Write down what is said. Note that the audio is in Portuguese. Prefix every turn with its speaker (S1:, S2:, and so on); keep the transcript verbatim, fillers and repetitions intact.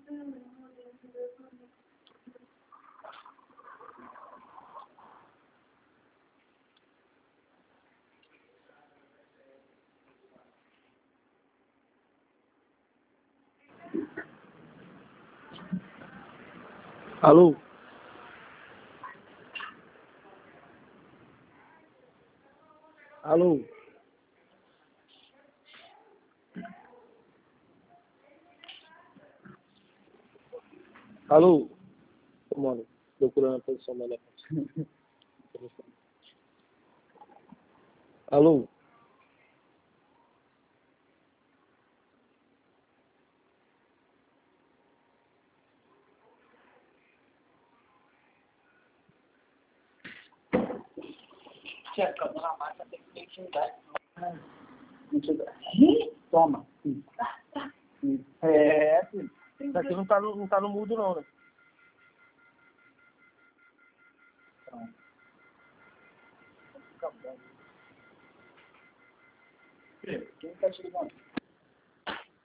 S1: Alô? Alô? Alô? Ô, mano, procurando a posição melhor. Alô?
S2: Tinha cama na máquina, tem que xingar. Toma. É, filho.
S1: Isso aqui não tá no, não tá no mudo, não, né?
S2: Quem tá te ligando?